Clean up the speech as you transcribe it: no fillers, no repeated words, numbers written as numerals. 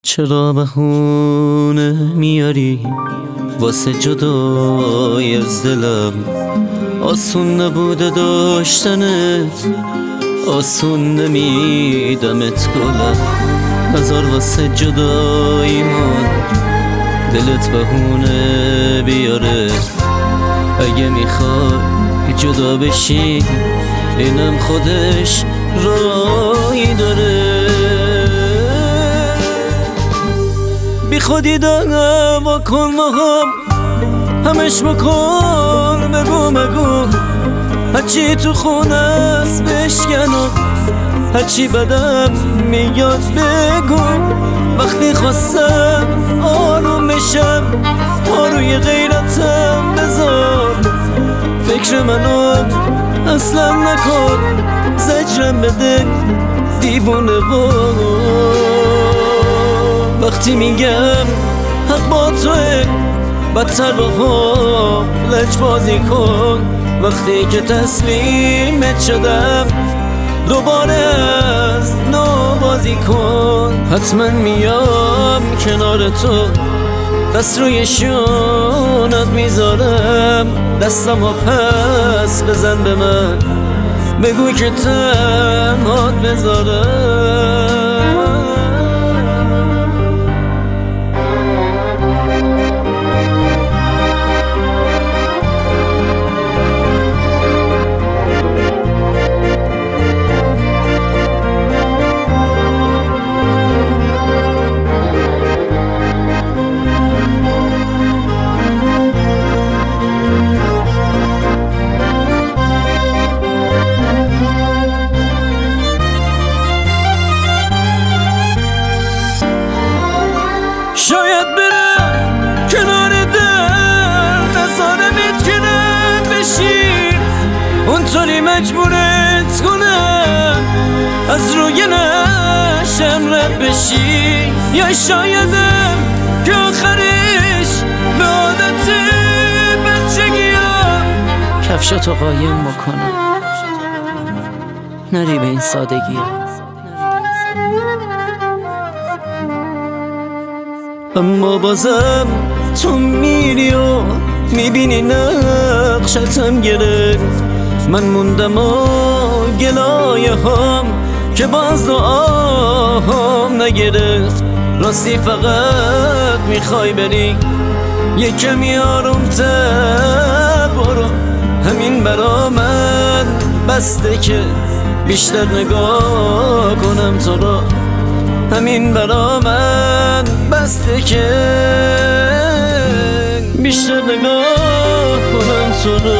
چرا بهونه میاری واسه جدای از دلم؟ آسون نبوده داشتنت، آسون نمیدمت گلم. نظر واسه جدایی من دلت بهونه بیاره. اگه میخوای جدا بشی اینم خودش رایی داره. بی خودی دعوا کن ما همش بکن، بگو هرچی تو خونه است بشکنم، هرچی بدم میاد بگو. وقتی خواستم آروم بشم روی غیرتم بذار. فکر منو اصلا نکن، زجرم بده دیوونه وقتی میگم حق با توه بدتر با لجبازی کن. وقتی که تسلیمت شدم دوباره از نو بازی کن. حتما میام کنار تو، دست روی شونت میذارم. دستمو پس بزن به من، بگو که تنهات بذارم. شاید برم کنار در نظارمت کنم بشین، اونطوری مجبورت کنم از روی نشم رد بشی. یا شایدم که آخرش به عادت بچگیم کفشاتو قایم بکنم، نری به این سادگی. اما بازم تو میری و میبینی نقشتم گرفت. من موندم و گلایه هم که باز دعاهم نگرفت. راستی فقط میخوای بری یه کمی آرومتر برو. همین برا من بسته که بیشتر نگاه کنم تو را. همین برا من بسته که بیشتر نگاه کنم تو رو.